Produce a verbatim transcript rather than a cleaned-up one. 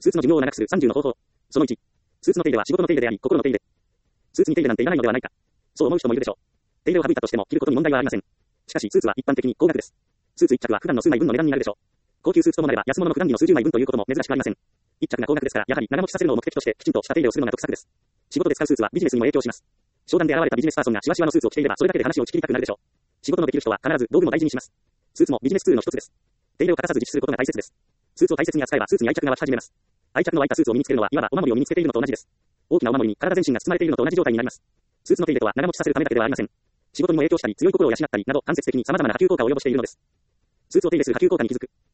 スーツの寿命を長くするさんじゅうの方法。そのいち。スーツの手入れは仕事の手入れであり、心の手入れ。スーツに手入れなんていらないのではないか。そう思う人もいるでしょう。手入れを省いたとしても着ることに問題はありません。しかしスーツは一般的に高額です。スーツいっ着は普段の数枚分の値段になるでしょう。高級スーツともなれば安物の普段着の数十枚分ということも珍しくありません。一着が高額ですから、やはり長持ちさせるのを目的としてきちんとした手入れをするのが得策です。仕事で使うスーツはビジネスにも影響します。商談で現れたビジネスパーソンがシワシワのスーツを着ていればそれだけで話を打ち切りたくなるでしょう。仕事のできる人は必ず道具も大事にします。スーツもビジネスツールの一つです。手入れを欠かさず実施することが大切です。スーツを大切に扱えばスーツに愛着が湧き始めます。愛着の湧いたスーツを身につけるのはいわばお守りを身につけているのと同じです。大きなお守りに体全身が包まれているのと同じ状態になります。スーツの手入れとは長持ちさせるためだけではありません。仕事にも影響したり強い心を養ったりなど間接的に様々な波及効果を及ぼしているのです。スーツを手入れする波及効果に気づく。